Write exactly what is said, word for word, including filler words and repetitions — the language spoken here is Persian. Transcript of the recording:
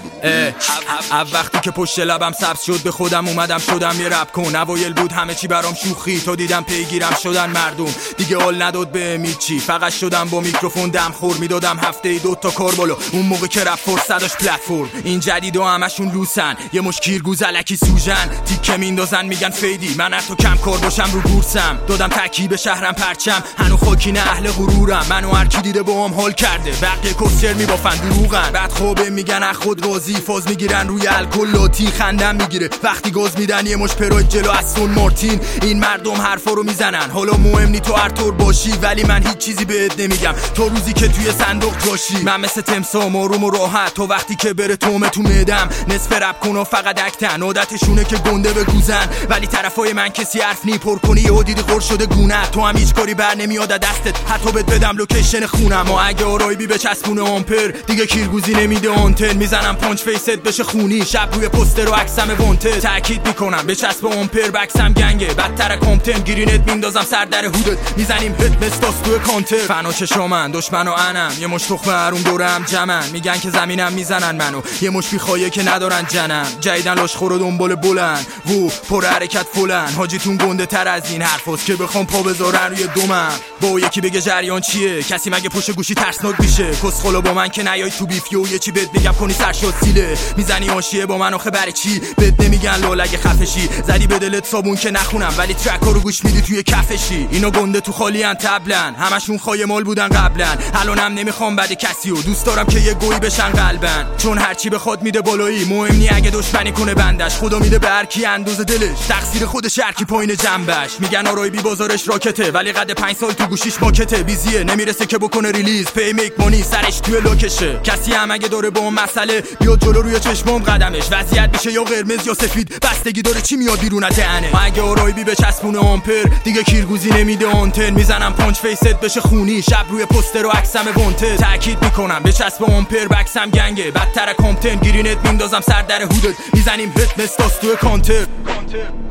اب وقتی که پشت لبم سبز شد به خودم اومدم شدم یه رپ کن. اوایل بود همه چی برام شوخی، تو دیدم پیگیرم شدن مردم دیگه حال نداد به میچی. فقط شدم با میکروفون دم خور میدادم هفته ای دو تا کاربالو. اون موقع که رپ فرصت داشت پلتفرم. این جدید و همشون لوسن، یه مش کیرگوز الکی سوژن تیکه میندازن میگن فیدی. من از تو کم کار باشم رو بورسم، دادم تکی به شهرم پرچم. هنو خاکین اهل غرورم، منو هر کی دیده با هم حال کرده. بقیه کسچر میبافن دروغن، بعد خوبه میگن از خود راضی. فاز میگیرن روی الکل لاتی خندم میگیره وقتی گاز میدن یه مش پروید جلو استون مارتین. این مردم حرفا رو میزنن، حالا مهم نی تو هر طور باشی ولی من هیچ چیزی بهت نمیگم تو روزی که توی صندوق جاشی. من مثل تمسا آروم و راحت، تو وقتی که بره تومه تو میدم. نصف رپ کن و فقط اکتن، عادتشونه که گنده بگوزن ولی طرفای من کسی حرف نی پر کنی و دیدی خور شده گونه. تو هم هیچ کاری بر نمیاد دستت، حتی بهت بدم لوکیشن خونم. و اگه آرای بی بچسبونه آمپر دیگه کیرگوزی نمیده آنتن. میزنم پانچ فیست بشه خونی، شب روی پوستر و عکسم وانتد. تاکید میکنم بچسب آمپر بکسم گنگه، بدتر کامتن گرینت میندازم سر در هودت. میزنیم هت مستاس تو کانتر. فنا چشامن دشمن و انم، یه مش تخمه هرون دورم جمن. میگن که زمینم میزنن منو، یه مش بیخوایه که ندارن جنم. جیدن لاشخور و دنبال بلند وو پر حرکت فلن. حاجیتون گنده تر از این حرفاست که بخوام پا بذارن روی دومم. با یکی بگه جریان چیه، کسی مگه پشت گوشی ترسناک میشه. کسخلا با من که نیای تو بیفیو، یه چی بهت میگم کنی سرشاد سیله. میزنی آشیه با من آخه برای چی، بهت نمیگن لالگه خفشی. زدی به دلت صابون که نخونم ولی ترکا رو گوش میدی توی کفشی. اینا گنده تو خالی ان تبلن، همشون خای مال بودن قبلا. الانم نمیخوام بده کسی و دوست دارم که یه گوی بشن قلبن. چون هرچی بخواد میده بالایی، مهم نی اگه دشمنی کنه بندش. خدا میده به هر کی اندازه دلش، تقصیر خودش هر کی پایین جنبش. میگن آرای بی بازارش راکته ولی قد پنج سال تو گوشیش ماکته. بیزیه نمیرسه که بکنه ریلیز، پی میک مانی سرش توی لاکشه. کسی هم اگه داره با اون مسئله بیاد جلو روی چشمام قدمش. وضعیت میشه یا قرمز یا سفید، بستگی داره چی میاد بیرون از دهنه. اگه آرای بی بچسبونه آمپر دیگه کیرگوزی نمیده آنتن. میزنم پانچ فیست بشه خونی، شب روی پوستر و عکسم وانتد. تاکید میکنم بچسب آمپر بکسم گنگه، بدتر کامتن گرینت میندازم سر در هودت. میزنیم هت مستاس تو کانتر.